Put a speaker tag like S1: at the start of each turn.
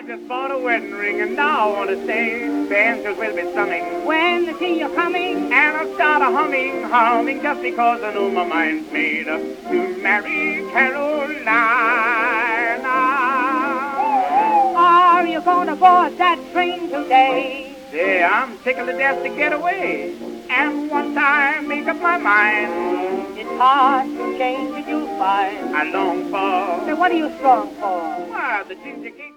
S1: just bought a wedding ring and now I want to stay. The angels will be strumming
S2: when they see you coming,
S1: and I'll start a humming just because I know my mind's made up to marry Carolina.
S2: Are you gonna board that train today?
S1: Yeah, I'm tickled to death to get away. And once I make up my mind,
S2: it's hard to change it, you'll find.
S1: I long for.
S2: Say, what are you strong for?
S1: Why, the ginger cake.